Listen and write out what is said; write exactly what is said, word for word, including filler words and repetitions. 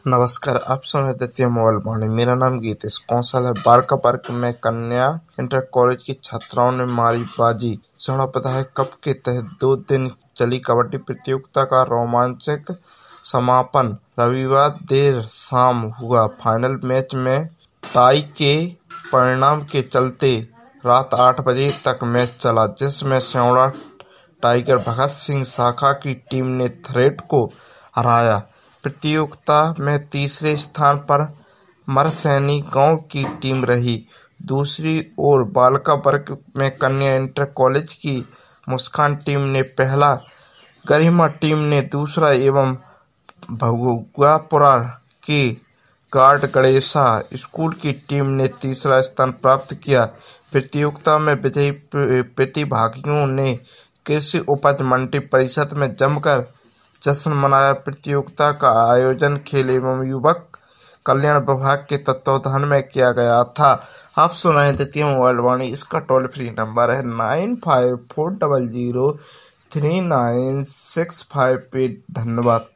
नमस्कार, आप सुन रहे द्वितीय मोबाइल वाणी। मेरा नाम गीतेश कौशल है। बालका पार्क में कन्या इंटर कॉलेज की छात्राओं ने मारी बाजी। सोना विधायक कप के तहत दो दिन चली कबड्डी प्रतियोगिता का रोमांचक समापन रविवार देर शाम हुआ। फाइनल मैच में टाई के परिणाम के चलते रात आठ बजे तक मैच चला, जिसमें सियोड़ा टाइगर भगत सिंह शाखा की टीम ने थ्रेड को हराया। प्रतियोगिता में तीसरे स्थान पर मरसैनी गांव की टीम रही। दूसरी ओर बालका वर्ग में कन्या इंटर कॉलेज की मुस्कान टीम ने पहला, गरिमा टीम ने दूसरा एवं भगुआपुरा की गार्ड गणेशा स्कूल की टीम ने तीसरा स्थान प्राप्त किया। प्रतियोगिता में विजयी प्रतिभागियों ने कृषि उपज मंडी परिषद में जमकर जश्न मनाया। प्रतियोगिता का आयोजन खेल एवं युवक कल्याण विभाग के तत्वावधान में किया गया था। आप सुन रहे हैं द्वितीय मोबाइल वाणी। इसका टोल फ्री नंबर है nine five four double zero three nine six five eight. धन्यवाद।